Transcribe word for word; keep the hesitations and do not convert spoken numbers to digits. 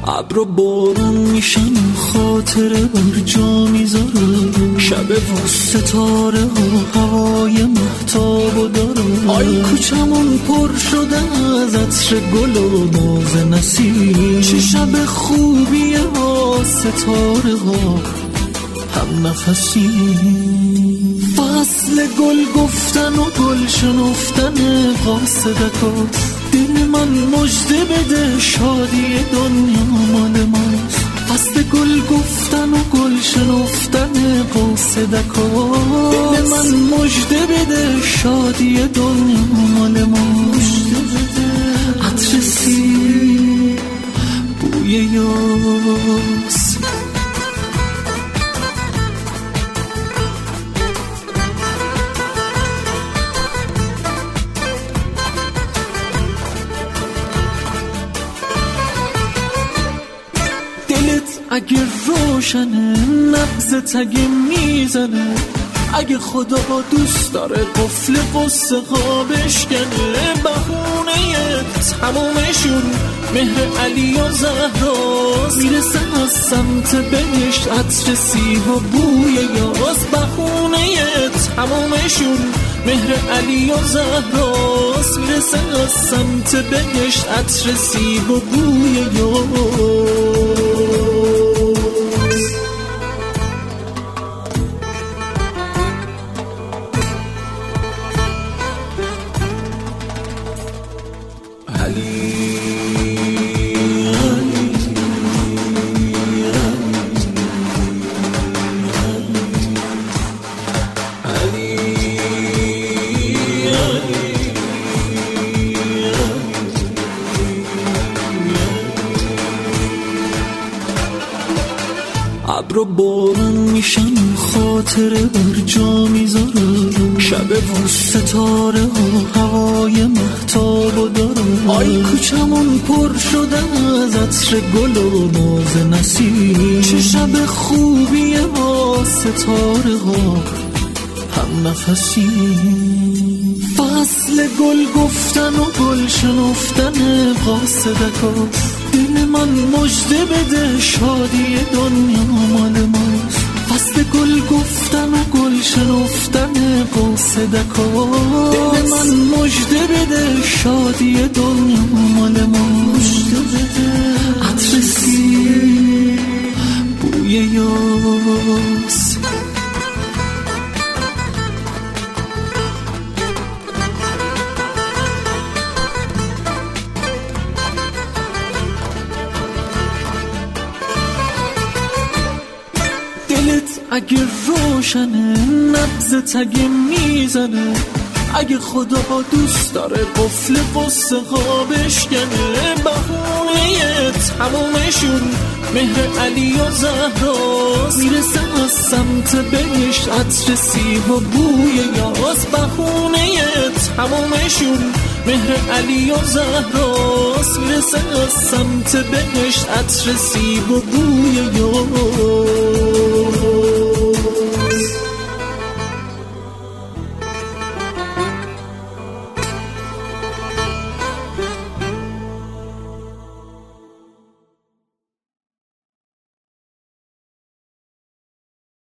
ابر و بارون میشن خاطره بر جا میذارم، شب و ستاره ها هوای مهتاب و دارم. آی کوچمون پر شده از عطر گل و ناز نسیم، چه شب خوبیه با ستاره ها هم نفسی. فصل گل گفتن و گل شنفتن قاصدکاست، دل من مژده بده شادی دنیا مال ماست. فصل گل گفتن و گل شنفتن قاصدکاست، دل من مژده بده شادی دنیا مال ماست. عطر سی بوی یاس، اگه روشنه نبضت اگه میزنه، اگه خدا دوست داره قفل قصه ها بشکنه. بهونه تمومشون مهر علی و زهراست، میرسه از سمت بهشت عطر سیب و بوی یاس. بهونه تمومشون مهر علی و زهراست، میرسه از سمت بهشت عطر سیب و بوی یاس. ابر و بارون میشن خاطره بر جا میذارم، شب و ستاره ها هوای مهتاب و دارم. آی کوچمون پر شده از عطر گل و ناز نسیم، چه شب خوبیه با ستاره ها هم نفسی. فصل گل گفتن و گل شنفتن قاصدکاست، دل من مژده بده شادی دنیا مال ماست. فصل گل گفتن و گل شنفتن قاصدکاست، دل من مژده بده شادی دنیا مال ماست. عطر سی بوی یاس، اگه روشنه نبضت اگه میزنه، اگه خدا دوست داره قفل قصه ها بشکنه. بهونه تمومشون مهر علی و زهراست، میرسه از سمت بهشت عطر سیب و بوی یاس. بهونه تمومشون مهر علی و زهراست، میرسه از سمت بهشت عطر سیب و بوی یاس.